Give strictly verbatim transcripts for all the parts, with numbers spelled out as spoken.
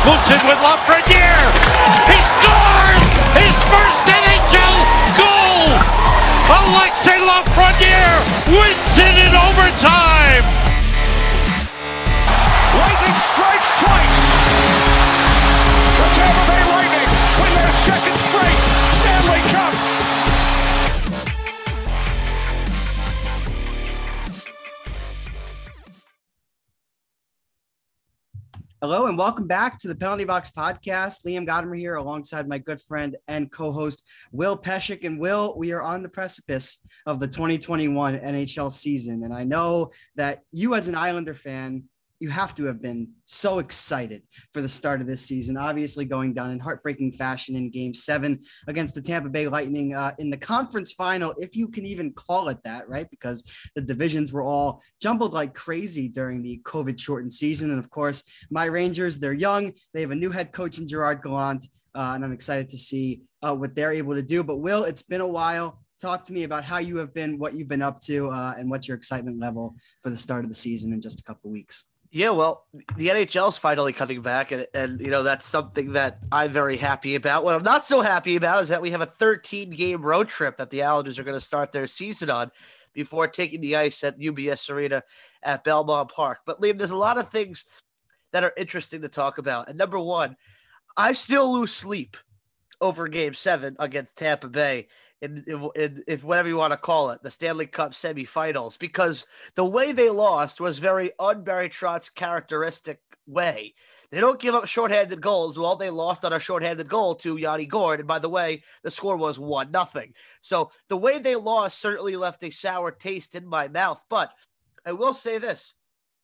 Moves it with Lafreniere. He scores his first N H L goal. Alexis Lafreniere wins it in overtime. Lightning strikes twice. The Tampa Bay Lightning win their second straight Stanley Cup. Hello and welcome back to the Penalty Box Podcast. Liam Godimer here alongside my good friend and co-host Will Pescic. And Will, we are on the precipice of the twenty twenty-one N H L season. And I know that you as an Islander fan, you have to have been so excited for the start of this season, obviously going down in heartbreaking fashion in game seven against the Tampa Bay Lightning uh, in the conference final, if you can even call it that, right? Because the divisions were all jumbled like crazy during the COVID shortened season. And of course, my Rangers, they're young. They have a new head coach in Gerard Gallant, uh, and I'm excited to see uh, what they're able to do. But Will, it's been a while. Talk to me about how you have been, what you've been up to, uh, and what's your excitement level for the start of the season in just a couple of weeks. Yeah, well, the N H L is finally coming back, and, and, you know, that's something that I'm very happy about. What I'm not so happy about is that we have a thirteen-game road trip that the Islanders are going to start their season on before taking the ice at U B S Arena at Belmont Park. But, Liam, there's a lot of things that are interesting to talk about. And number one, I still lose sleep over Game seven against Tampa Bay. In, in, if whatever you want to call it, the Stanley Cup semifinals, because the way they lost was very un-Barry Trotz characteristic way. They don't give up shorthanded goals. Well, they lost on a shorthanded goal to Yanni Gourde. And by the way, the score was one nothing. So the way they lost certainly left a sour taste in my mouth. But I will say this.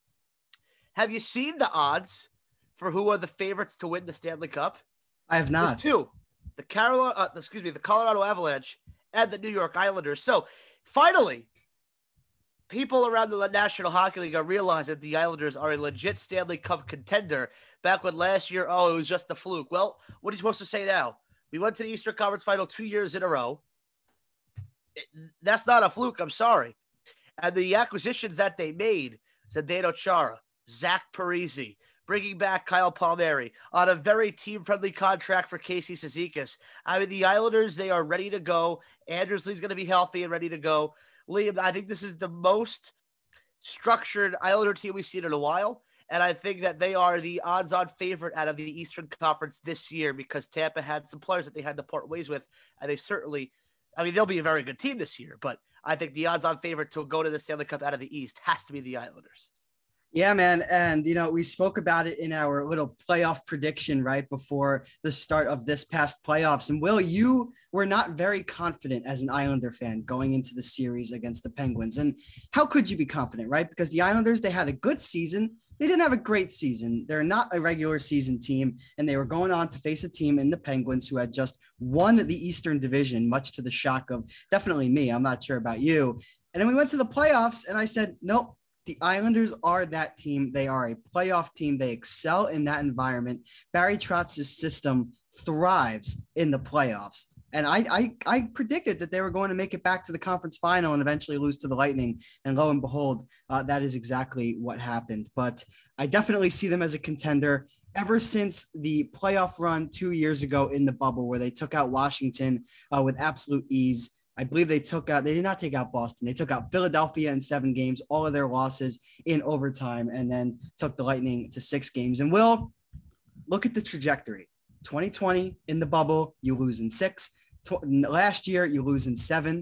Have you seen the odds for who are the favorites to win the Stanley Cup? I have not. There's two. The Carolina, uh, excuse me, the Colorado Avalanche and the New York Islanders. So finally, people around the National Hockey League are realizing that the Islanders are a legit Stanley Cup contender. Back when last year, oh, it was just a fluke. Well, what are you supposed to say now? We went to the Eastern Conference Final two years in a row. It, that's not a fluke. I'm sorry. And the acquisitions that they made, Zdeno Chara, Zach Parise, bringing back Kyle Palmieri on a very team-friendly contract for Casey Cizikas. I mean, the Islanders, they are ready to go. Anders Lee's going to be healthy and ready to go. Liam, I think this is the most structured Islander team we've seen in a while, and I think that they are the odds-on favorite out of the Eastern Conference this year because Tampa had some players that they had to part ways with, and they certainly, I mean, they'll be a very good team this year, but I think the odds-on favorite to go to the Stanley Cup out of the East has to be the Islanders. Yeah, man. And, you know, we spoke about it in our little playoff prediction right before the start of this past playoffs. And Will, you were not very confident as an Islander fan going into the series against the Penguins. And how could you be confident, right? Because the Islanders, they had a good season. They didn't have a great season. They're not a regular season team. And they were going on to face a team in the Penguins who had just won the Eastern Division, much to the shock of definitely me. I'm not sure about you. And then we went to the playoffs and I said, nope. The Islanders are that team. They are a playoff team. They excel in that environment. Barry Trotz's system thrives in the playoffs. And I, I, I predicted that they were going to make it back to the conference final and eventually lose to the Lightning. And lo and behold, uh, that is exactly what happened. But I definitely see them as a contender ever since the playoff run two years ago in the bubble where they took out Washington uh, with absolute ease. I believe they took out, they did not take out Boston. They took out Philadelphia in seven games, all of their losses in overtime, and then took the Lightning to six games. And Will, look at the trajectory. twenty twenty in the bubble, you lose in six. Last year, you lose in seven.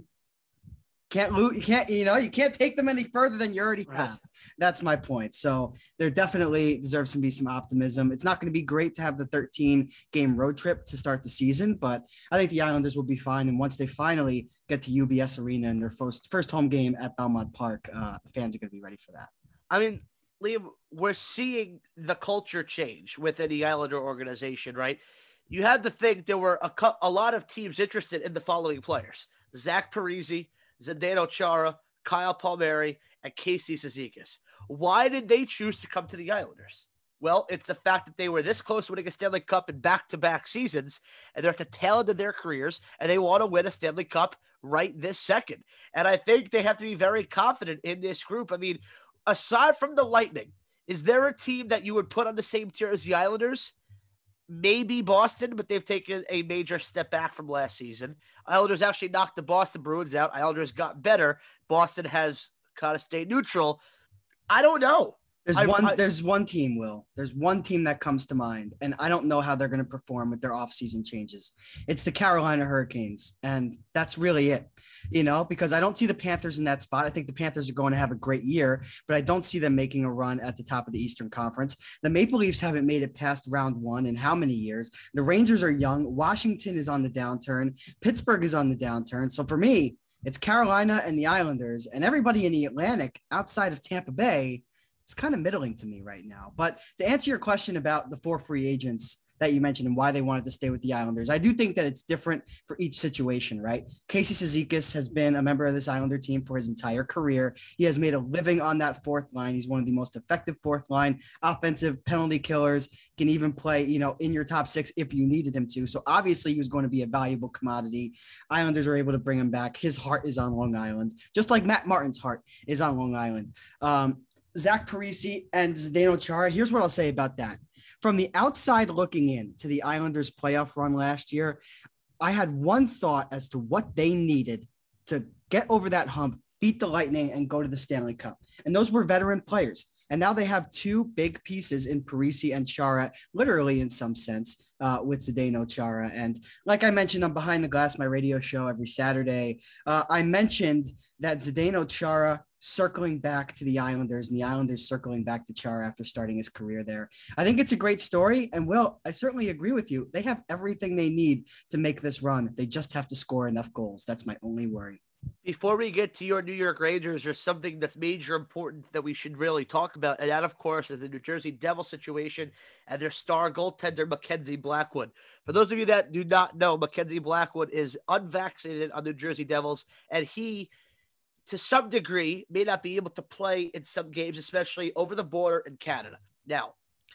Can't lose, you can't, you know, you can't take them any further than you already have. Right. That's my point. So there definitely deserves to be some optimism. It's not going to be great to have the thirteen game road trip to start the season, but I think the Islanders will be fine. And once they finally get to U B S Arena in their first, first home game at Belmont Park, uh, the fans are going to be ready for that. I mean, Liam, we're seeing the culture change within the Islander organization, right? You had to think there were a, co- a lot of teams interested in the following players: Zach Parise, Zdeno Chara, Kyle Palmieri, and Casey Cizikas. Why did they choose to come to the Islanders? Well, it's the fact that they were this close to winning a Stanley Cup in back-to-back seasons, and they're at the tail end of their careers, and they want to win a Stanley Cup right this second. And I think they have to be very confident in this group. I mean, aside from the Lightning, is there a team that you would put on the same tier as the Islanders? maybe Boston, but they've taken a major step back from last season. Islanders actually knocked the Boston Bruins out. Islanders got better. Boston has kind of stayed neutral. I don't know. There's I, one. I, there's one team, Will. There's one team that comes to mind, and I don't know how they're going to perform with their offseason changes. It's the Carolina Hurricanes, and that's really it. You know, because I don't see the Panthers in that spot. I think the Panthers are going to have a great year, but I don't see them making a run at the top of the Eastern Conference. The Maple Leafs haven't made it past round one in how many years? The Rangers are young. Washington is on the downturn. Pittsburgh is on the downturn. So for me, it's Carolina and the Islanders, and everybody in the Atlantic outside of Tampa Bay. It's kind of middling to me right now. But to answer your question about the four free agents that you mentioned and why they wanted to stay with the Islanders, I do think that it's different for each situation, right? Casey Cizikas has been a member of this Islander team for his entire career. He has made a living on that fourth line. He's one of the most effective fourth line offensive penalty killers, can even play, you know, in your top six if you needed him to. So obviously he was going to be a valuable commodity. Islanders are able to bring him back. His heart is on Long Island, just like Matt Martin's heart is on Long Island. Um, Zach Parise and Zdeno Chara, here's what I'll say about that. From the outside looking in to the Islanders playoff run last year, I had one thought as to what they needed to get over that hump, beat the Lightning, and go to the Stanley Cup. And those were veteran players. And now they have two big pieces in Parise and Chara, literally in some sense, uh, with Zdeno Chara. And like I mentioned on Behind the Glass, my radio show every Saturday, uh, I mentioned that Zdeno Chara circling back to the Islanders and the Islanders circling back to Chara after starting his career there. I think it's a great story. And Will, I certainly agree with you. They have everything they need to make this run. They just have to score enough goals. That's my only worry. Before we get to your New York Rangers, there's something that's major important that we should really talk about. And that, of course, is the New Jersey Devils situation and their star goaltender, Mackenzie Blackwood. For those of you that do not know, Mackenzie Blackwood is unvaccinated on the New Jersey Devils, and he, to some degree, may not be able to play in some games, especially over the border in Canada. Now,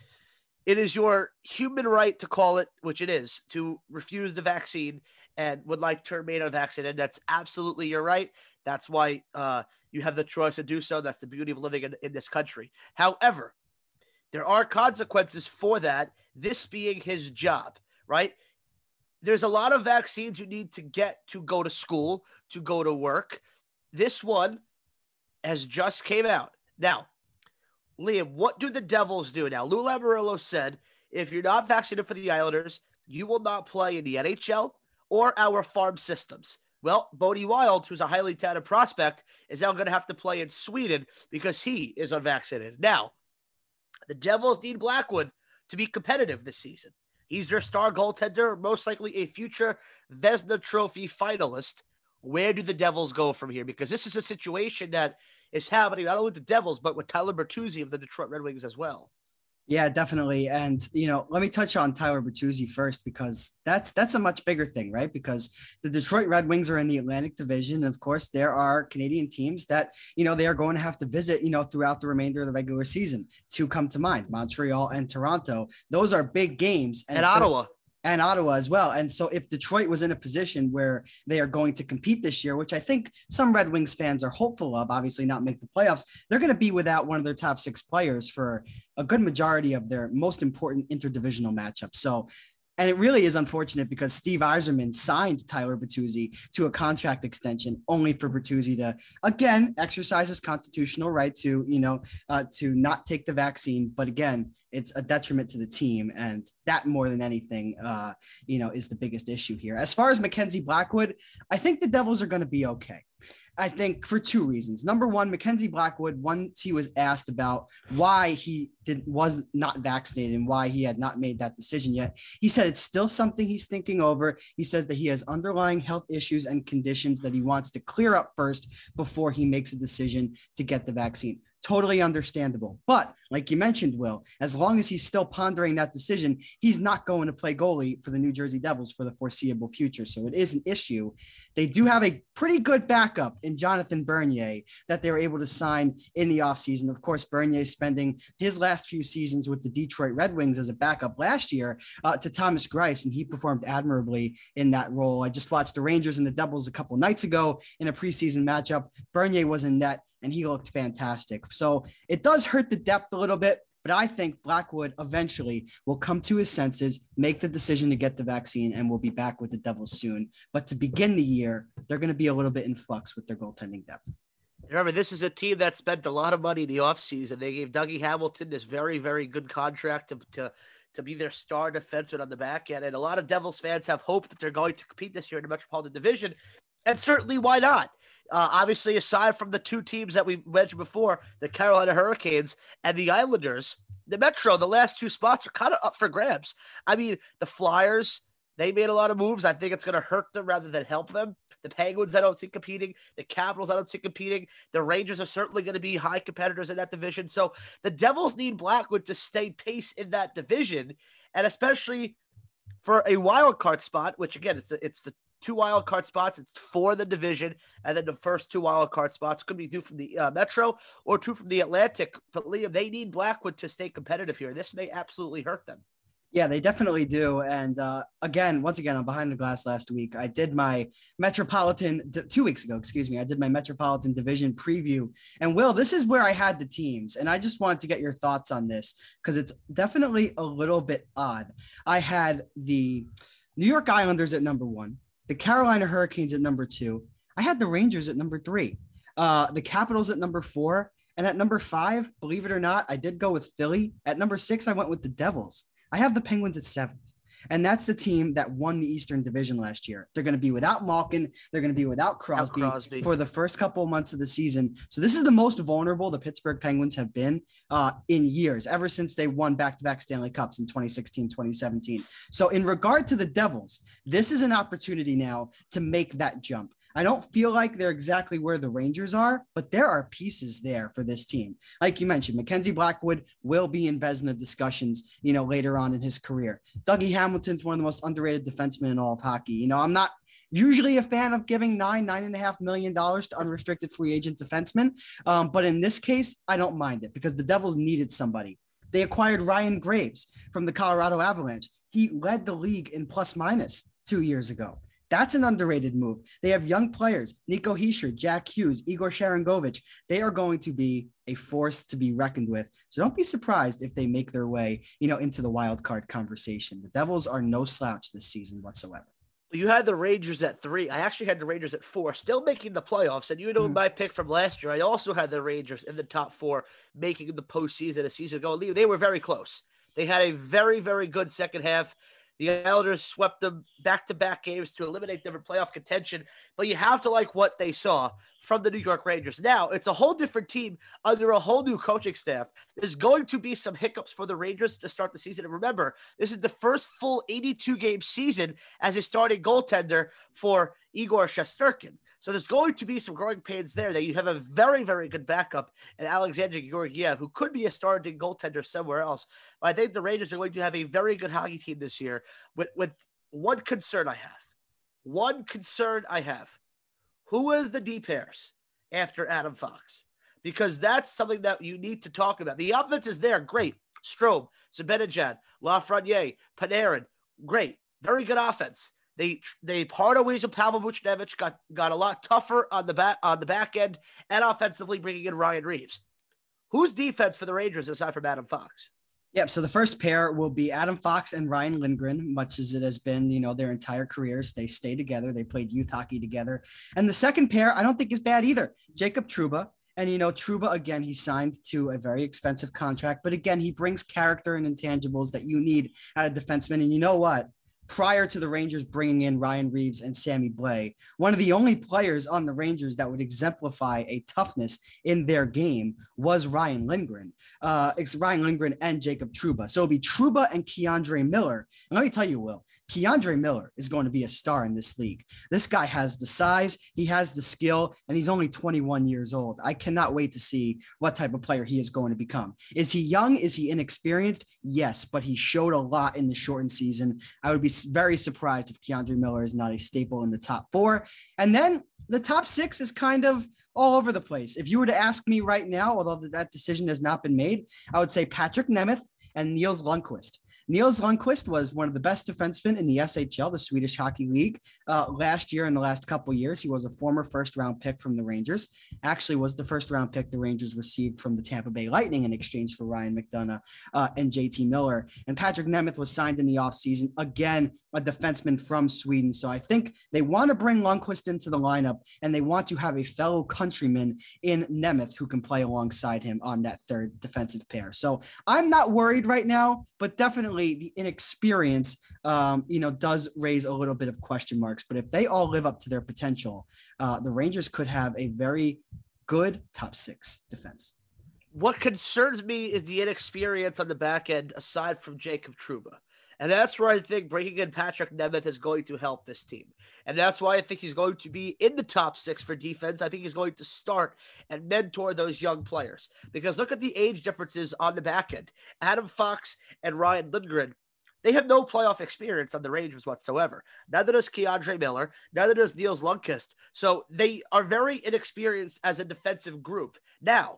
it is your human right to call it, which it is, to refuse the vaccine and would like to remain unvaccinated. That's absolutely your right. That's why uh, you have the choice to do so. That's the beauty of living in, in this country. However, there are consequences for that, this being his job, right? There's a lot of vaccines you need to get to go to school, to go to work. This one has just came out. Now, Liam, what do the Devils do now? Lou Lamoriello said, if you're not vaccinated for the Islanders, you will not play in the N H L or our farm systems. Well, Bodie Wild, who's a highly touted prospect, is now going to have to play in Sweden because he is unvaccinated. Now, the Devils need Blackwood to be competitive this season. He's their star goaltender, most likely a future Vezina Trophy finalist. Where do the Devils go from here? Because this is a situation that is happening not only with the Devils, but with Tyler Bertuzzi of the Detroit Red Wings as well. Yeah, definitely. And, you know, let me touch on Tyler Bertuzzi first, because that's that's a much bigger thing, right? Because the Detroit Red Wings are in the Atlantic Division. And of course, there are Canadian teams that, you know, they are going to have to visit, you know, throughout the remainder of the regular season. Two come to mind, Montreal and Toronto. Those are big games. And, and Ottawa. And Ottawa as well. And so if Detroit was in a position where they are going to compete this year, which I think some Red Wings fans are hopeful of, obviously not make the playoffs, they're going to be without one of their top six players for a good majority of their most important interdivisional matchups. So, and it really is unfortunate because Steve Yzerman signed Tyler Bertuzzi to a contract extension only for Bertuzzi to, again, exercise his constitutional right to, you know, uh, to not take the vaccine. But again, it's a detriment to the team. And that more than anything, uh, you know, is the biggest issue here. As far as Mackenzie Blackwood, I think the Devils are going to be okay. I think for two reasons. Number one, Mackenzie Blackwood, once he was asked about why he did, was not vaccinated and why he had not made that decision yet, he said it's still something he's thinking over. He says that he has underlying health issues and conditions that he wants to clear up first before he makes a decision to get the vaccine. Totally understandable. But like you mentioned, Will, as long as he's still pondering that decision, he's not going to play goalie for the New Jersey Devils for the foreseeable future. So it is an issue. They do have a pretty good backup in Jonathan Bernier that they were able to sign in the offseason. Of course, Bernier spending his last few seasons with the Detroit Red Wings as a backup last year uh, to Thomas Greiss, and he performed admirably in that role. I just watched the Rangers and the Devils a couple nights ago in a preseason matchup. Bernier was in net, and he looked fantastic. So it does hurt the depth a little bit, But I think Blackwood eventually will come to his senses, make the decision to get the vaccine, and we'll be back with the Devils soon. But to begin the year, they're going to be a little bit in flux with their goaltending depth. Remember, this is a team that spent a lot of money in the offseason. They gave Dougie Hamilton this very, very good contract to, to, to be their star defenseman on the back end. And a lot of Devils fans have hope that they're going to compete this year in the Metropolitan Division. And certainly, why not? Uh, obviously, aside from the two teams that we mentioned before, the Carolina Hurricanes and the Islanders, the Metro, the last two spots are kind of up for grabs. I mean, the Flyers, they made a lot of moves. I think it's going to hurt them rather than help them. The Penguins, I don't see competing. The Capitals, I don't see competing. The Rangers are certainly going to be high competitors in that division. So the Devils need Blackwood to stay pace in that division, and especially for a wild card spot, which again, it's the, it's the two wild card spots. It's for the division, and then the first two wild card spots could be two from the uh, Metro or two from the Atlantic. But Liam, they need Blackwood to stay competitive here. This may absolutely hurt them. Yeah, they definitely do. And uh, again, once again, I'm behind the glass last week. I did my Metropolitan, two weeks ago, excuse me, I did my Metropolitan Division preview. And Will, this is where I had the teams. And I just wanted to get your thoughts on this because it's definitely a little bit odd. I had the New York Islanders at number one, the Carolina Hurricanes at number two. I had the Rangers at number three, uh, the Capitals at number four. And at number five, believe it or not, I did go with Philly. At number six, I went with the Devils. I have the Penguins at seventh, and that's the team that won the Eastern Division last year. They're going to be without Malkin. They're going to be without Crosby, Crosby for the first couple of months of the season. So this is the most vulnerable the Pittsburgh Penguins have been uh, in years, ever since they won back-to-back Stanley Cups in twenty sixteen, twenty seventeen. So in regard to the Devils, this is an opportunity now to make that jump. I don't feel like they're exactly where the Rangers are, but there are pieces there for this team. Like you mentioned, Mackenzie Blackwood will be in Vezina discussions, you know, later on in his career. Dougie Hamilton's one of the most underrated defensemen in all of hockey. You know, I'm not usually a fan of giving nine, nine and a half million dollars to unrestricted free agent defensemen. Um, but in this case, I don't mind it because the Devils needed somebody. They acquired Ryan Graves from the Colorado Avalanche. He led the league in plus minus two years ago. That's an underrated move. They have young players, Nico Hischier, Jack Hughes, Igor Sharangovich. They are going to be a force to be reckoned with. So don't be surprised if they make their way, you know, into the wild card conversation. The Devils are no slouch this season whatsoever. You had the Rangers at three. I actually had the Rangers at four, still making the playoffs. And you know mm-hmm. my pick from last year, I also had the Rangers in the top four, making the postseason a season ago. They were very close. They had a very, very good second half. The Islanders swept them back-to-back games to eliminate them in playoff contention, but you have to like what they saw from the New York Rangers. Now, it's a whole different team under a whole new coaching staff. There's going to be some hiccups for the Rangers to start the season. And remember, this is the first full eighty-two game season as a starting goaltender for Igor Shesterkin. So there's going to be some growing pains there. That you have a very, very good backup in Alexander Georgiev, who could be a starting goaltender somewhere else. But I think the Rangers are going to have a very good hockey team this year with, with one concern I have. One concern I have. Who is the D pairs after Adam Fox? Because that's something that you need to talk about. The offense is there. Great. Strome, Zibanejad, Lafreniere, Panarin. Great. Very good offense. They they parted ways with Pavel Buchnevich, got, got a lot tougher on the back on the back end and offensively bringing in Ryan Reeves. Who's defense for the Rangers aside from Adam Fox? Yep. So the first pair will be Adam Fox and Ryan Lindgren, much as it has been, you know, their entire careers. They stay together. They played youth hockey together. And the second pair, I don't think is bad either. Jacob Trouba. And, you know, Trouba, again, he signed to a very expensive contract. But again, he brings character and intangibles that you need out of defensemen. And you know what? Prior to the Rangers bringing in Ryan Reeves and Sammy Blais, one of the only players on the Rangers that would exemplify a toughness in their game was Ryan Lindgren. Uh, it's Ryan Lindgren and Jacob Trouba. So it'll be Trouba and Keandre Miller. And let me tell you, Will, Keandre Miller is going to be a star in this league. This guy has the size, he has the skill, and he's only twenty-one years old. I cannot wait to see what type of player he is going to become. Is he young? Is he inexperienced? Yes, but he showed a lot in the shortened season. I would be very surprised if Keandre Miller is not a staple in the top four. And then the top six is kind of all over the place. If you were to ask me right now, although that decision has not been made, I would say Patrick Nemeth and Niels Lundqvist. Niels Lundqvist was one of the best defensemen in the S H L, the Swedish Hockey League, uh, last year. In the last couple of years, he was a former first-round pick from the Rangers. Actually, was the first-round pick the Rangers received from the Tampa Bay Lightning in exchange for Ryan McDonough uh, and J T Miller. And Patrick Nemeth was signed in the offseason. Again, a defenseman from Sweden. So I think they want to bring Lundqvist into the lineup, and they want to have a fellow countryman in Nemeth who can play alongside him on that third defensive pair. So I'm not worried right now, but definitely the inexperience, um, you know, does raise a little bit of question marks. But if they all live up to their potential, uh, the Rangers could have a very good top six defense. What concerns me is the inexperience on the back end, aside from Jacob Trouba. And that's where I think bringing in Patrick Nemeth is going to help this team. And that's why I think he's going to be in the top six for defense. I think he's going to start and mentor those young players. Because look at the age differences on the back end. Adam Fox and Ryan Lindgren, they have no playoff experience on the Rangers whatsoever. Neither does Keandre Miller. Neither does Niels Lundqvist. So they are very inexperienced as a defensive group. Now,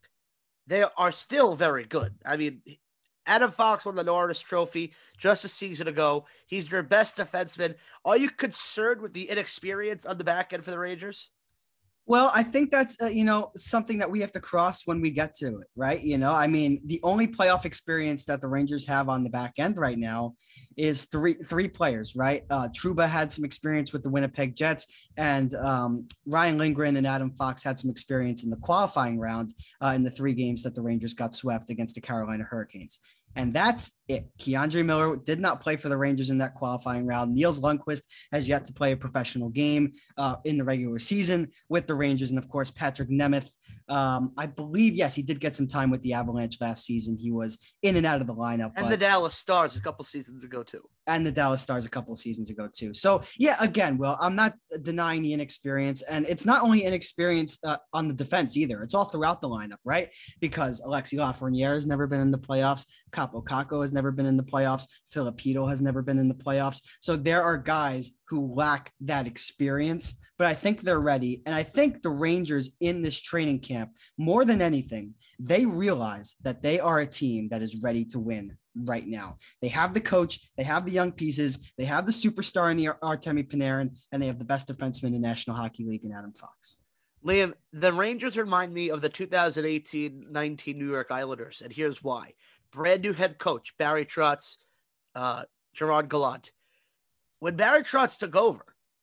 they are still very good. I mean, Adam Fox won the Norris Trophy just a season ago. He's their best defenseman. Are you concerned with the inexperience on the back end for the Rangers? Well, I think that's, uh, you know, something that we have to cross when we get to it, right? You know, I mean, the only playoff experience that the Rangers have on the back end right now is three three players, right? Uh, Trouba had some experience with the Winnipeg Jets, and um, Ryan Lindgren and Adam Fox had some experience in the qualifying round uh, in the three games that the Rangers got swept against the Carolina Hurricanes. And that's it. Keandre Miller did not play for the Rangers in that qualifying round. Niels Lundqvist has yet to play a professional game uh, in the regular season with the Rangers. And, of course, Patrick Nemeth, um, I believe, yes, he did get some time with the Avalanche last season. He was in and out of the lineup. And but, the Dallas Stars a couple seasons ago, too. And the Dallas Stars a couple of seasons ago, too. So, yeah, again, Will, I'm not denying the inexperience. And it's not only inexperience uh, on the defense either. It's all throughout the lineup, right? Because Alexi Lafreniere has never been in the playoffs. Capo Caco has never been in the playoffs. Filipino has never been in the playoffs. So there are guys who lack that experience, but I think they're ready. And I think the Rangers in this training camp, more than anything, they realize that they are a team that is ready to win right now. They have the coach, they have the young pieces, they have the superstar in the Artemi Panarin, and they have the best defenseman in the National Hockey League in Adam Fox. Liam, the Rangers remind me of the two thousand eighteen nineteen New York Islanders, and here's why. Brand new head coach, Barry Trotz, uh, Gerard Gallant. When Barry Trotz took over,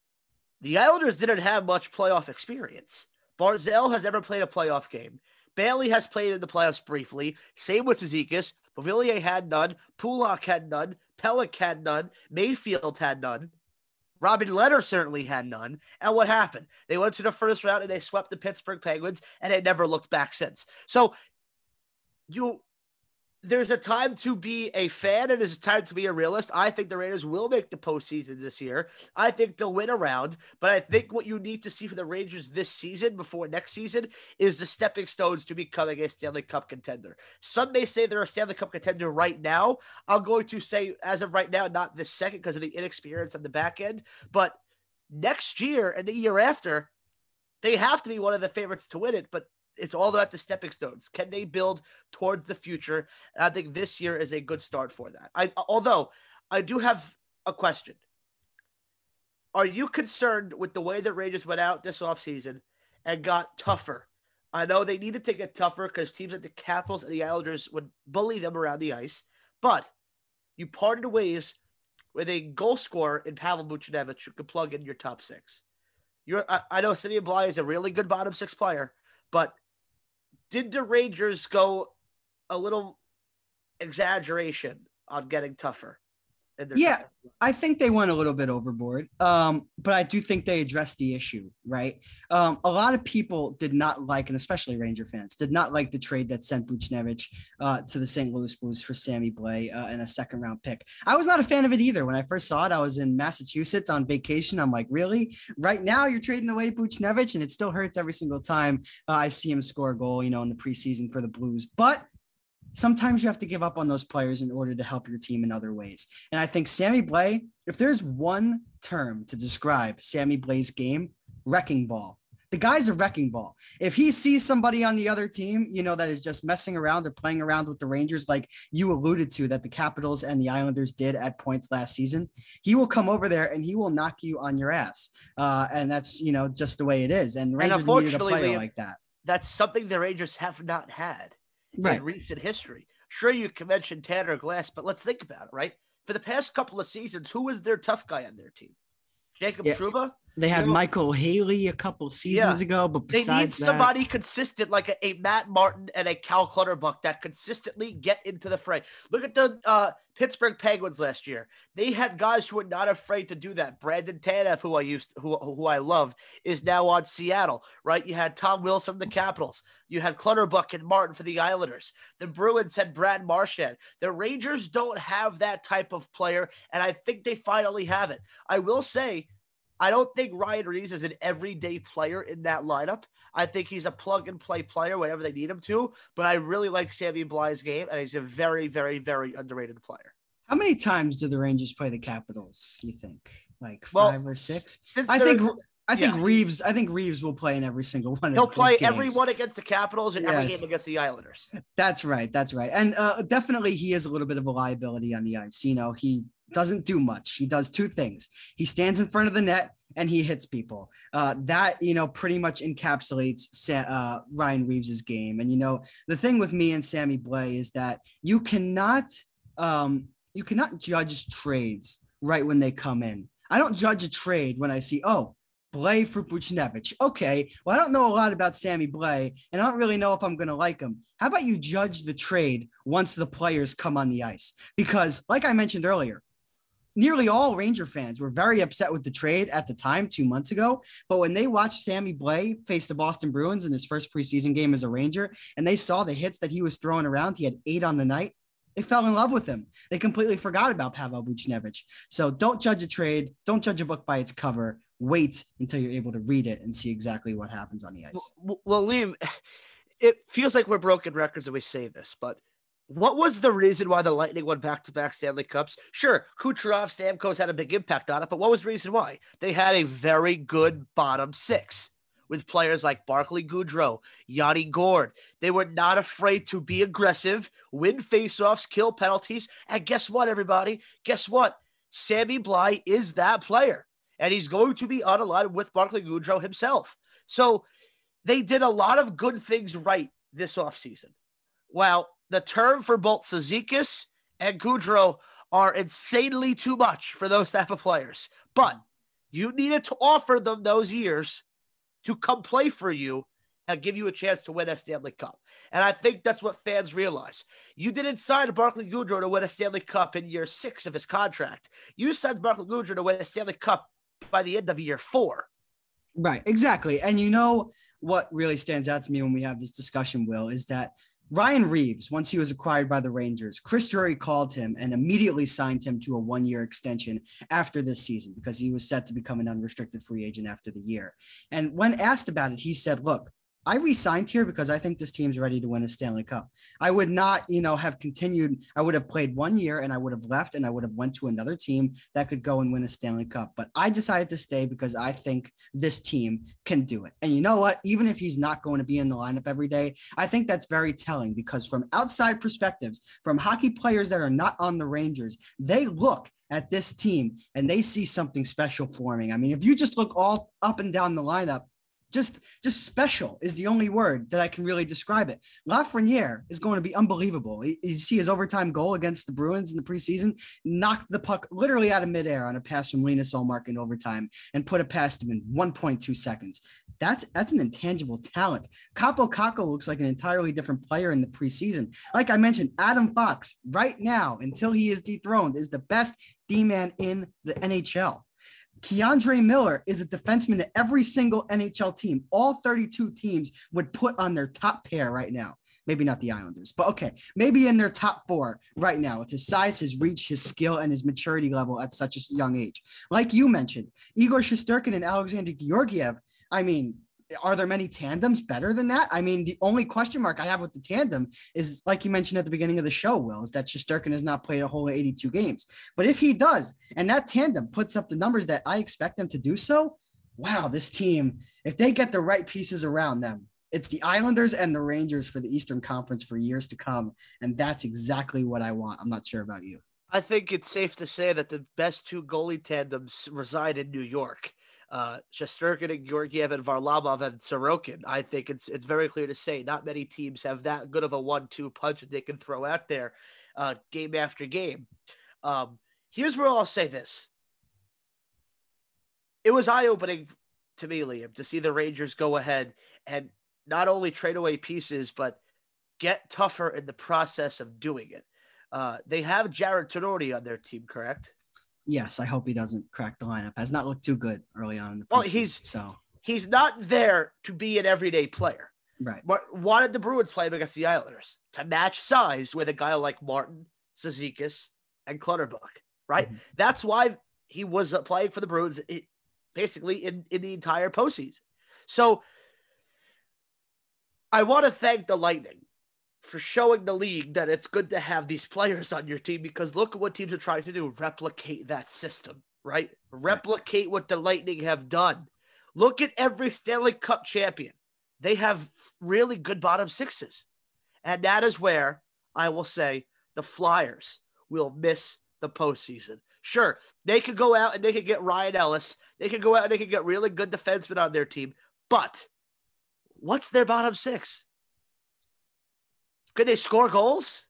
the Islanders didn't have much playoff experience. Barzal has never played a playoff game. Bailey has played in the playoffs briefly. Same with Zizekas. Beauvillier had none. Pulak had none. Pelech had none. Mayfield had none. Robin Lehner certainly had none. And what happened? They went to the first round and they swept the Pittsburgh Penguins, and they never looked back since. So you... There's a time to be a fan and there's a time to be a realist. I think the Rangers will make the postseason this year. I think they'll win a round, but I think what you need to see from the Rangers this season before next season is the stepping stones to becoming a Stanley Cup contender. Some may say they're a Stanley Cup contender right now. I'm going to say as of right now, not this second because of the inexperience on the back end, but next year and the year after, they have to be one of the favorites to win it, but it's all about the stepping stones. Can they build towards the future? And I think this year is a good start for that. I, although I do have a question. Are you concerned with the way the Rangers went out this offseason and got tougher? I know they needed to get tougher because teams like the Capitals and the Islanders would bully them around the ice, but you parted ways with a goal scorer in Pavel Buchnevich who could plug in your top six. You're, I, I know Sidney Bly is a really good bottom six player, but did the Rangers go a little exaggeration on getting tougher? Yeah, I think they went a little bit overboard, um, but I do think they addressed the issue, right? Um, a lot of people did not like, and especially Ranger fans, did not like the trade that sent Buchnevich uh, to the Saint Louis Blues for Sammy Blais uh, and a second-round pick. I was not a fan of it either. When I first saw it, I was in Massachusetts on vacation. I'm like, really? Right now you're trading away Buchnevich? And it still hurts every single time uh, I see him score a goal, you know, in the preseason for the Blues. But sometimes you have to give up on those players in order to help your team in other ways. And I think Sammy Blais, if there's one term to describe Sammy Blais' game, wrecking ball. The guy's a wrecking ball. If he sees somebody on the other team, you know, that is just messing around or playing around with the Rangers, like you alluded to, that the Capitals and the Islanders did at points last season, he will come over there and he will knock you on your ass. Uh, and that's, you know, just the way it is. And the Rangers and needed a player Liam, like that. That's something the Rangers have not had right. in recent history. Sure, you can mention Tanner Glass, but let's think about it, right? For the past couple of seasons, who was their tough guy on their team? Jacob yeah. Trouba? They had you know, Michael Haley a couple seasons yeah. ago, but they need somebody that, consistent like a, a Matt Martin and a Cal Clutterbuck that consistently get into the fray. Look at the uh, Pittsburgh Penguins last year. They had guys who were not afraid to do that. Brandon Tanev, who I used, who who I love, is now on Seattle. Right? You had Tom Wilson, the Capitals. You had Clutterbuck and Martin for the Islanders. The Bruins had Brad Marchand. The Rangers don't have that type of player, and I think they finally have it. I will say, I don't think Ryan Reeves is an everyday player in that lineup. I think he's a plug-and-play player whenever they need him to, but I really like Sammy Bly's game, and he's a very, very, very underrated player. How many times do the Rangers play the Capitals, you think? Like well, five or six? I think I think yeah. Reeves I think Reeves will play in every single one He'll of those play games. every one against the Capitals and yes. every game against the Islanders. That's right. That's right. And uh, definitely he is a little bit of a liability on the ice. You know, he doesn't do much. He does two things. He stands in front of the net and he hits people. Uh, that, you know, pretty much encapsulates Sa- uh, Ryan Reeves's game. And, you know, the thing with me and Sammy Blais is that you cannot um, you cannot judge trades right when they come in. I don't judge a trade when I see, oh, Blais for Buchnevich. Okay, well, I don't know a lot about Sammy Blais, and I don't really know if I'm going to like him. How about you judge the trade once the players come on the ice? Because, like I mentioned earlier, nearly all Ranger fans were very upset with the trade at the time, two months ago. But when they watched Sammy Blais face the Boston Bruins in his first preseason game as a Ranger, and they saw the hits that he was throwing around, he had eight on the night, they fell in love with him. They completely forgot about Pavel Buchnevich. So don't judge a trade. Don't judge a book by its cover. Wait until you're able to read it and see exactly what happens on the ice. Well, well Liam, it feels like we're broken records when we say this, but what was the reason why the Lightning won back-to-back Stanley Cups? Sure, Kucherov, Stamkos had a big impact on it, but what was the reason why? They had a very good bottom six with players like Barclay Goodrow, Yanni Gourde. They were not afraid to be aggressive, win faceoffs, kill penalties. And guess what, everybody? Guess what? Sammy Blais is that player. And he's going to be on a line with Barclay Goodrow himself. So they did a lot of good things right this offseason. While the term for both Cizikas and Goodrow are insanely too much for those type of players. But you needed to offer them those years to come play for you and give you a chance to win a Stanley Cup. And I think that's what fans realize. You didn't sign Barclay Goodrow to win a Stanley Cup in year six of his contract. You signed Barclay Goodrow to win a Stanley Cup by the end of year four. Right, exactly. And you know what really stands out to me when we have this discussion, Will, is that Ryan Reeves, once he was acquired by the Rangers, Chris Drury called him and immediately signed him to a one-year extension after this season because he was set to become an unrestricted free agent after the year. And when asked about it, he said, look, I re-signed here because I think this team's ready to win a Stanley Cup. I would not, you know, have continued. I would have played one year and I would have left and I would have went to another team that could go and win a Stanley Cup. But I decided to stay because I think this team can do it. And you know what? Even if he's not going to be in the lineup every day, I think that's very telling because from outside perspectives, from hockey players that are not on the Rangers, they look at this team and they see something special forming. I mean, if you just look all up and down the lineup, Just, just special is the only word that I can really describe it. Lafreniere is going to be unbelievable. You, you see his overtime goal against the Bruins in the preseason, knocked the puck literally out of midair on a pass from Linus Ullmark in overtime and put it past him in one point two seconds. That's that's an intangible talent. Capo Caco looks like an entirely different player in the preseason. Like I mentioned, Adam Fox right now, until he is dethroned, is the best D-man in the N H L. Keandre Miller is a defenseman that every single N H L team, all thirty-two teams, would put on their top pair right now. Maybe not the Islanders, but okay, maybe in their top four right now with his size, his reach, his skill, and his maturity level at such a young age. Like you mentioned, Igor Shesterkin and Alexander Georgiev, I mean, are there many tandems better than that? I mean, the only question mark I have with the tandem is, like you mentioned at the beginning of the show, Will, is that Shesterkin has not played a whole eighty-two games. But if he does, and that tandem puts up the numbers that I expect them to do so, wow, this team, if they get the right pieces around them, it's the Islanders and the Rangers for the Eastern Conference for years to come. And that's exactly what I want. I'm not sure about you. I think it's safe to say that the best two goalie tandems reside in New York. Uh, Shesterkin and Georgiev and Varlamov and Sorokin. I think it's it's very clear to say not many teams have that good of a one two punch that they can throw out there uh, game after game. Um, here's where I'll say this. It was eye-opening to me, Liam, to see the Rangers go ahead and not only trade away pieces, but get tougher in the process of doing it. Uh, they have Jared Tenori on their team, correct? Yes, I hope he doesn't crack the lineup. Has not looked too good early on in the Well, preseason, he's so he's not there to be an everyday player. right. But why did the Bruins play him against the Islanders? To match size with a guy like Martin, Cizikas, and Clutterbuck, right? Mm-hmm. That's why he was playing for the Bruins basically in, in the entire postseason. So I want to thank the Lightning for showing the league that it's good to have these players on your team, because look at what teams are trying to do. Replicate that system, right? Replicate what the Lightning have done. Look at every Stanley Cup champion. They have really good bottom sixes. And that is where I will say the Flyers will miss the postseason. Sure, they could go out and they could get Ryan Ellis. They could go out and they could get really good defensemen on their team. But what's their bottom six? Could they score goals?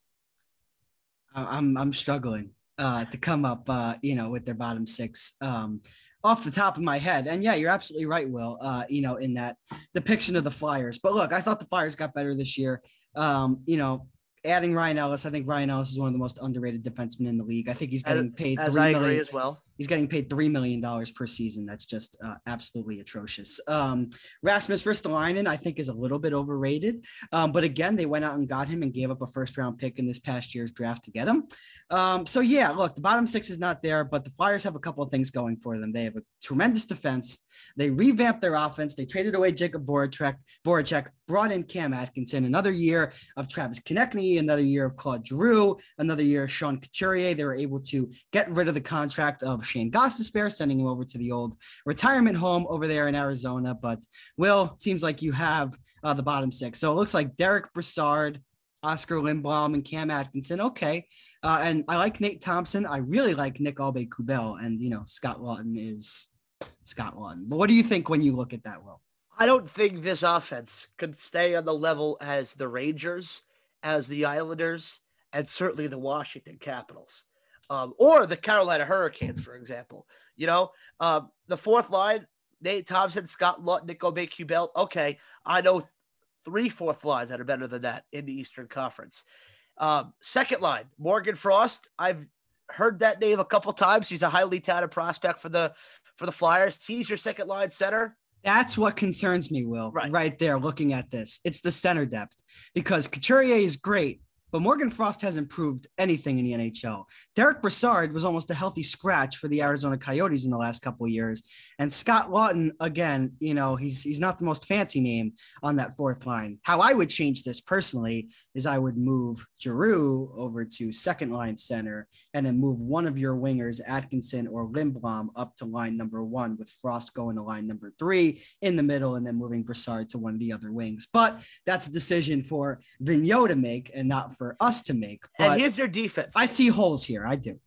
I'm I'm struggling uh, to come up, uh, you know, with their bottom six um, off the top of my head. And yeah, you're absolutely right, Will. Uh, you know, in that depiction of the Flyers. But look, I thought the Flyers got better this year. Um, you know, adding Ryan Ellis, I think Ryan Ellis is one of the most underrated defensemen in the league. I think he's getting paid. As, as three I million, agree as well. He's getting paid three million dollars per season. That's just uh, absolutely atrocious. Um, Rasmus Ristolainen, I think, is a little bit overrated. Um, but again, they went out and got him and gave up a first round pick in this past year's draft to get him. Um, so yeah, look, the bottom six is not there, but the Flyers have a couple of things going for them. They have a tremendous defense. They revamped their offense. They traded away Jacob Voracek, Voracek brought in Cam Atkinson, another year of Travis Konechny, another year of Claude Giroux, another year of Sean Couturier. They were able to get rid of the contract of Shane Gostisbehere, sending him over to the old retirement home over there in Arizona. But Will, seems like you have uh, the bottom six. So it looks like Derek Brassard, Oscar Lindblom, and Cam Atkinson. Okay. Uh, and I like Nate Thompson. I really like Nick Aube-Kubel. And, you know, Scott Lawton is Scott Lawton. But what do you think when you look at that, Will? I don't think this offense could stay on the level as the Rangers, as the Islanders, and certainly the Washington Capitals, um, or the Carolina Hurricanes, for example. You know, um, the fourth line, Nate Thompson, Scott Lawton, Nick Aube-Kubel. Okay, I know three fourth lines that are better than that in the Eastern Conference. Um, second line, Morgan Frost. I've heard that name a couple times. He's a highly touted prospect for the for the Flyers. He's your second line center. That's what concerns me, Will, right. right there looking at this. It's the center depth, because Couturier is great, but Morgan Frost hasn't proved anything in the N H L. Derek Brassard was almost a healthy scratch for the Arizona Coyotes in the last couple of years. And Scott Lawton, again, you know, he's he's not the most fancy name on that fourth line. How I would change this personally is I would move Giroux over to second line center and then move one of your wingers, Atkinson or Lindblom, up to line number one, with Frost going to line number three in the middle and then moving Brassard to one of the other wings. But that's a decision for Vigneault to make and not for us to make. But and here's your defense. I see holes here. I do.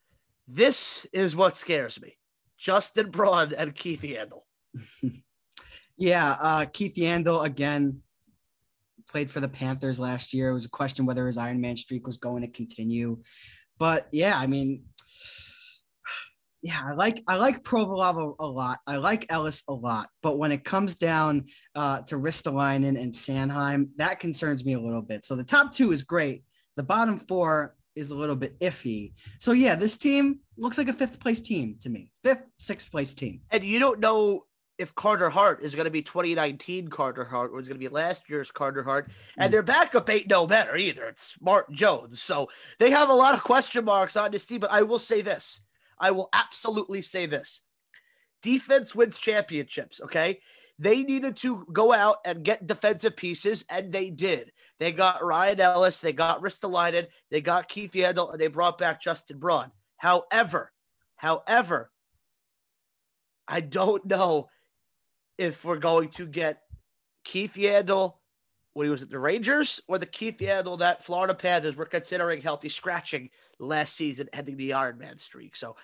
This is what scares me. Justin Braun and Keith Yandle. yeah, uh, Keith Yandle, again, played for the Panthers last year. It was a question whether his Iron Man streak was going to continue. But, yeah, I mean, yeah, I like I like Provorov a, a lot. I like Ellis a lot. But when it comes down uh, to Ristolainen and Sanheim, that concerns me a little bit. So the top two is great. The bottom four is a little bit iffy. So, yeah, this team looks like a fifth place team to me. Fifth, sixth place team. And you don't know if Carter Hart is going to be twenty nineteen Carter Hart or is going to be last year's Carter Hart. And mm. their backup ain't no better either. It's Martin Jones. So they have a lot of question marks on this team. But I will say this. I will absolutely say this. Defense wins championships, okay? They needed to go out and get defensive pieces, and they did. They got Ryan Ellis, they got Ristolainen, they got Keith Yandle, and they brought back Justin Braun. However, however, I don't know if we're going to get Keith Yandle when he was at the Rangers, or the Keith Yandle that Florida Panthers were considering healthy scratching last season, ending the Iron Man streak. So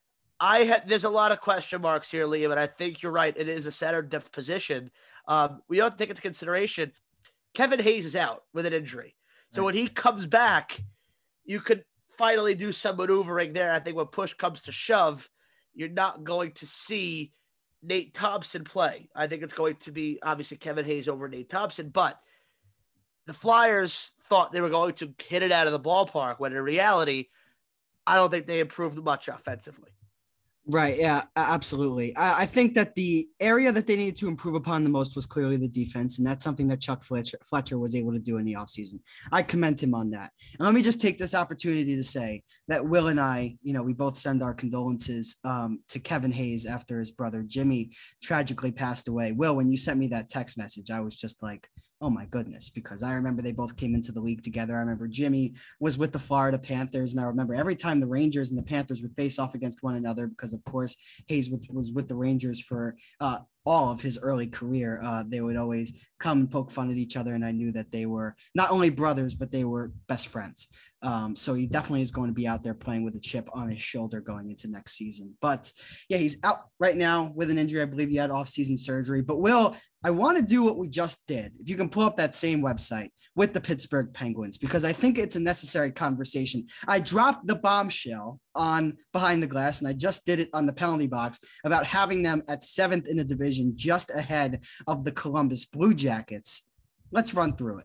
I had there's a lot of question marks here, Liam, and I think you're right. It is a center depth position. Um, we have to take into consideration Kevin Hayes is out with an injury. So when he comes back, you could finally do some maneuvering there. I think when push comes to shove, you're not going to see Nate Thompson play. I think it's going to be obviously Kevin Hayes over Nate Thompson, but the Flyers thought they were going to hit it out of the ballpark, when in reality, I don't think they improved much offensively. Right. Yeah, absolutely. I, I think that the area that they needed to improve upon the most was clearly the defense. And that's something that Chuck Fletcher, Fletcher was able to do in the offseason. I commend him on that. And let me just take this opportunity to say that Will and I, you know, we both send our condolences um, to Kevin Hayes after his brother Jimmy tragically passed away. Will, when you sent me that text message, I was just like, oh my goodness, because I remember they both came into the league together. I remember Jimmy was with the Florida Panthers, and I remember every time the Rangers and the Panthers would face off against one another, because of course Hayes was with the Rangers for uh, all of his early career, uh, they would always come and poke fun at each other. And I knew that they were not only brothers, but they were best friends. Um, so he definitely is going to be out there playing with a chip on his shoulder going into next season. But yeah, he's out right now with an injury. I believe he had off-season surgery. But Will, I want to do what we just did. If you can pull up that same website with the Pittsburgh Penguins, because I think it's a necessary conversation. I dropped the bombshell on Behind the Glass, and I just did it on the penalty box about having them at seventh in the division, just ahead of the Columbus Blue Jackets. Let's run through it.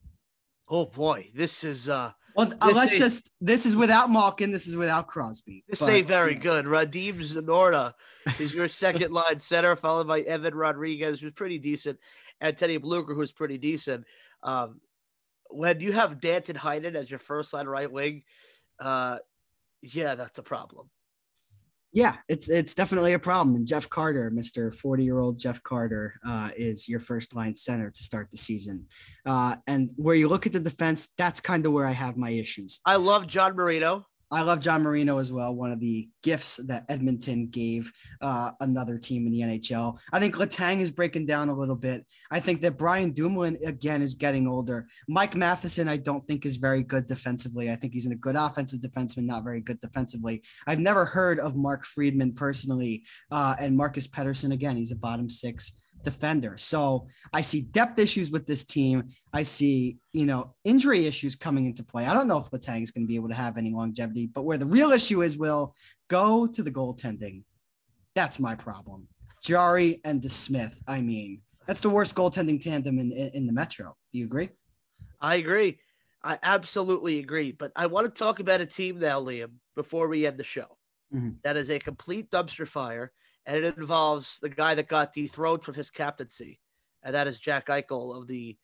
Oh boy, this is uh well uh, let's just this is without Malkin, this is without Crosby. This but, ain't very yeah. good. Radim Zanora is your second line center, followed by Evan Rodriguez, who's pretty decent, and Teddy Bluger, who's pretty decent. Um when you have Danton Heinen as your first line right wing, uh yeah, that's a problem. Yeah, it's it's definitely a problem. And Jeff Carter, Mister forty-year-old Jeff Carter, uh, is your first line center to start the season. Uh, and where you look at the defense, that's kind of where I have my issues. I love John Marino. I love John Marino as well, one of the gifts that Edmonton gave uh, another team in the N H L. I think Letang is breaking down a little bit. I think that Brian Dumoulin, again, is getting older. Mike Matheson, I don't think is very good defensively. I think he's a good offensive defenseman, not very good defensively. I've never heard of Mark Friedman personally. Uh, and Marcus Pettersson, again, he's a bottom six defender. So I see depth issues with this team. I see, you know, injury issues coming into play. I don't know if Letang is going to be able to have any longevity, but where the real issue is, Will, go to the goaltending. That's my problem. Jari and DeSmith. I mean, that's the worst goaltending tandem in, in, in the Metro. Do you agree? I agree. I absolutely agree. But I want to talk about a team now, Liam, before we end the show. Mm-hmm. That is a complete dumpster fire. And it involves the guy that got dethroned from his captaincy, and that is Jack Eichel of the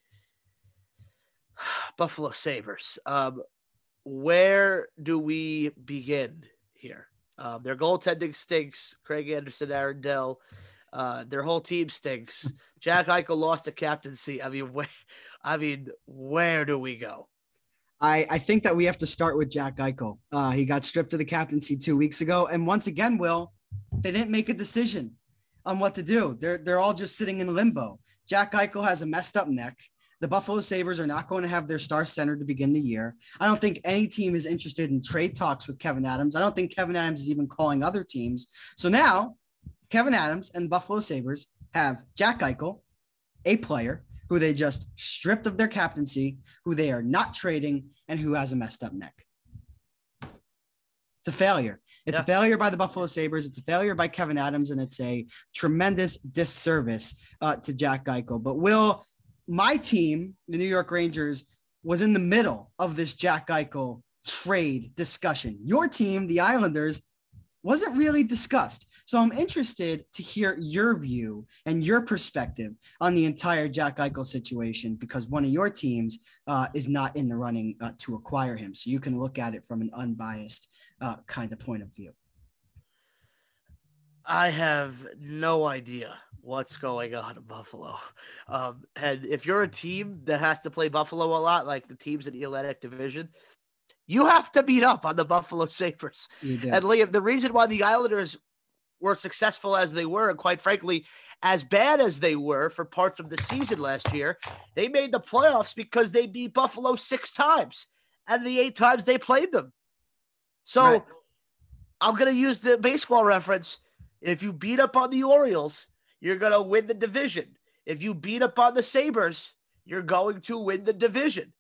Buffalo Sabres. Um, where do we begin here? Um, their goaltending stinks. Craig Anderson, Aaron Dell, uh, their whole team stinks. Jack Eichel lost the captaincy. I mean, where, I mean, where do we go? I, I think that we have to start with Jack Eichel. Uh, he got stripped of the captaincy two weeks ago, and once again, Will, they didn't make a decision on what to do. They're they're all just sitting in limbo. Jack Eichel has a messed up neck. The Buffalo Sabres are not going to have their star center to begin the year. I don't think any team is interested in trade talks with Kevin Adams. I don't think Kevin Adams is even calling other teams. So now Kevin Adams and Buffalo Sabres have Jack Eichel, a player who they just stripped of their captaincy, who they are not trading, and who has a messed up neck. It's a failure. It's yeah. a failure by the Buffalo Sabres. It's a failure by Kevin Adams, and it's a tremendous disservice uh, to Jack Eichel. But Will, my team, the New York Rangers, was in the middle of this Jack Eichel trade discussion. Your team, the Islanders, wasn't really discussed. So I'm interested to hear your view and your perspective on the entire Jack Eichel situation, because one of your teams uh, is not in the running uh, to acquire him. So you can look at it from an unbiased uh, kind of point of view. I have no idea what's going on in Buffalo. Um, and if you're a team that has to play Buffalo a lot, like the teams in the Atlantic Division, you have to beat up on the Buffalo Sabres. And Liam, the reason why the Islanders were successful as they were, and quite frankly, as bad as they were for parts of the season last year, they made the playoffs because they beat Buffalo six times out of the eight times they played them. So right. I'm going to use the baseball reference. If you beat up on the Orioles, you're going to win the division. If you beat up on the Sabres, you're going to win the division.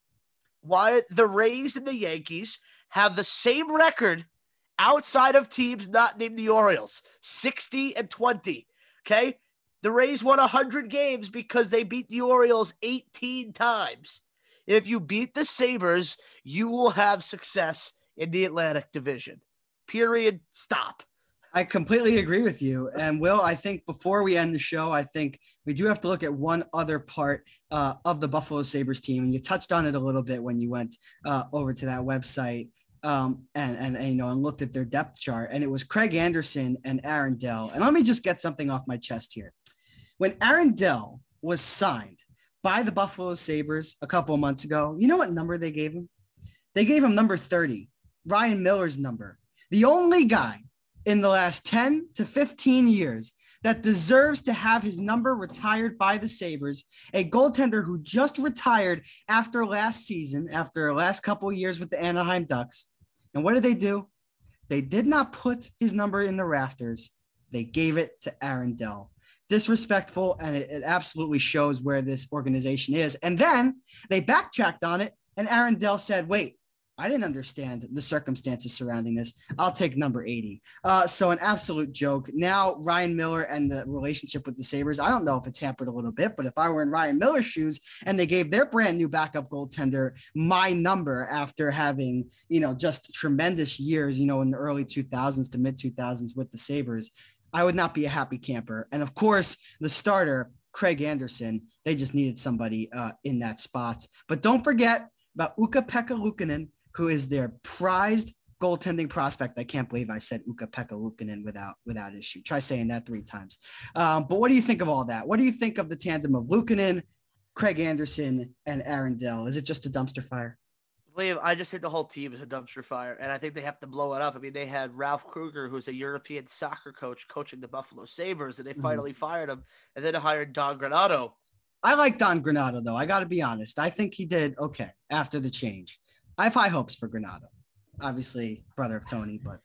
Why the Rays and the Yankees have the same record outside of teams not named the Orioles, sixty and twenty. Okay. The Rays won one hundred games because they beat the Orioles eighteen times. If you beat the Sabres, you will have success in the Atlantic Division. Period. Stop. I completely agree with you. And Will, I think before we end the show, I think we do have to look at one other part uh, of the Buffalo Sabres team. And you touched on it a little bit when you went uh, over to that website um, and, and, and, you know, and looked at their depth chart. And it was Craig Anderson and Aaron Dell. And let me just get something off my chest here. When Aaron Dell was signed by the Buffalo Sabres a couple of months ago, you know what number they gave him? They gave him number thirty, Ryan Miller's number. The only guy in the last ten to fifteen years that deserves to have his number retired by the Sabres, a goaltender who just retired after last season, after the last couple of years with the Anaheim Ducks. And what did they do? They did not put his number in the rafters. They gave it to Aaron Dell. Disrespectful, and it, it absolutely shows where this organization is. And then they backtracked on it, and Aaron Dell said, wait, I didn't understand the circumstances surrounding this. I'll take number eighty. Uh, so an absolute joke. Now, Ryan Miller and the relationship with the Sabres, I don't know if it's hampered a little bit, but if I were in Ryan Miller's shoes and they gave their brand new backup goaltender my number after having, you know, just tremendous years, you know, in the early two thousands to mid two thousands with the Sabres, I would not be a happy camper. And of course, the starter, Craig Anderson, they just needed somebody uh, in that spot. But don't forget about Ukko-Pekka Luukkonen, who is their prized goaltending prospect. I can't believe I said Ukko-Pekka Luukkonen without without issue. Try saying that three times. Um, but what do you think of all that? What do you think of the tandem of Luukkonen, Craig Anderson, and Aaron Dell? Is it just a dumpster fire? Liam, I just think the whole team is a dumpster fire, and I think they have to blow it up. I mean, they had Ralph Kruger, who's a European soccer coach, coaching the Buffalo Sabres, and they mm-hmm. finally fired him, and then hired Don Granato. I like Don Granato, though. I got to be honest. I think he did okay after the change. I have high hopes for Granato. Obviously, brother of Tony, but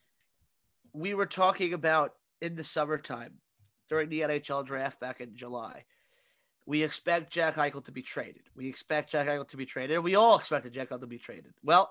we were talking about in the summertime during the N H L draft back in July. We expect Jack Eichel to be traded. We expect Jack Eichel to be traded. We all expected Jack Eichel to be traded. Well,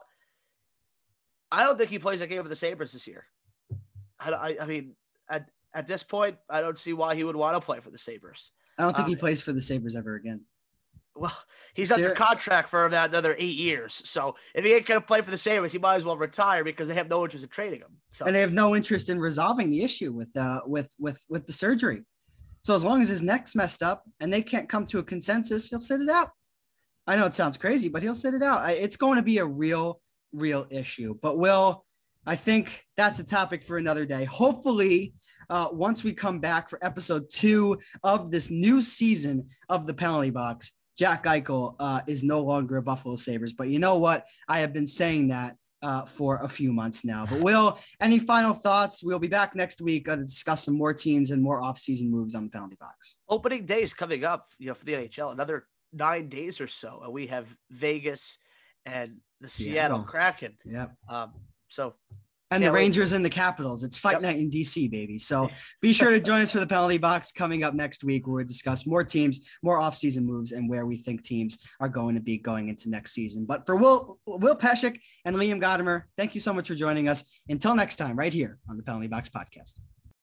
I don't think he plays a game for the Sabres this year. I, I, I mean, at, at this point, I don't see why he would want to play for the Sabres. I don't think um, he plays for the Sabres ever again. Well, he's under Ser- contract for about another eight years. So if he ain't going to play for the Sabres, he might as well retire because they have no interest in trading him. So. And they have no interest in resolving the issue with uh with with with the surgery. So as long as his neck's messed up and they can't come to a consensus, he'll sit it out. I know it sounds crazy, but he'll sit it out. I, it's going to be a real, real issue. But Will, I think that's a topic for another day. Hopefully, uh, once we come back for episode two of this new season of the Penalty Box, Jack Eichel uh, is no longer a Buffalo Sabres. But you know what? I have been saying that uh, for a few months now. But Will, any final thoughts? We'll be back next week uh, to discuss some more teams and more offseason moves on the Penalty Box. Opening day is coming up, you know, for the N H L. Another nine days or so. And we have Vegas and the Seattle, Seattle Kraken. Yeah. Um, so. And the Rangers wait. and the Capitals. It's fight yep. night in D C, baby. So be sure to join us for the Penalty Box coming up next week, where we discuss more teams, more offseason moves, and where we think teams are going to be going into next season. But for Will, Will Pesek and Liam Godimer, thank you so much for joining us. Until next time, right here on the Penalty Box Podcast.